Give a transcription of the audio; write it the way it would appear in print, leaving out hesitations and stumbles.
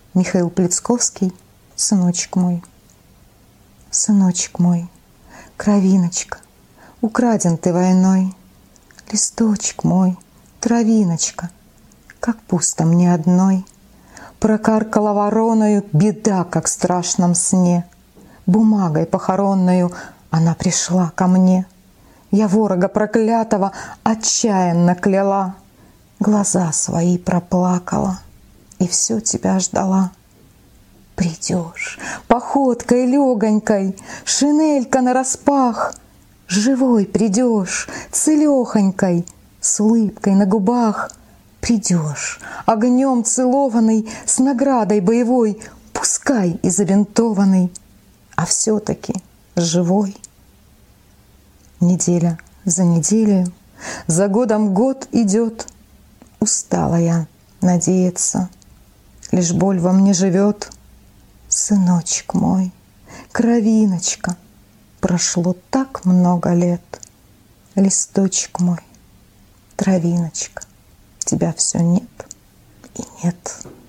Михаил Плецковский, сыночек мой. Сыночек мой, кровиночка, украден ты войной. Листочек мой, травиночка, как пусто мне одной. Прокаркала вороною беда, как в страшном сне. Бумагой похоронною она пришла ко мне. Я ворога проклятого отчаянно кляла, глаза свои проплакала и все тебя ждала. Придешь походкой легонькой, шинелька нараспах, живой придешь, целехонькой, с улыбкой на губах. Придешь, огнем целованный, с наградой боевой, пускай и забинтованный, а все-таки живой. Неделя за неделей, за годом год идет. Устала я надеяться, лишь боль во мне живет. Сыночек мой, кровиночка, прошло так много лет. Листочек мой, травиночка, тебя все нет и нет.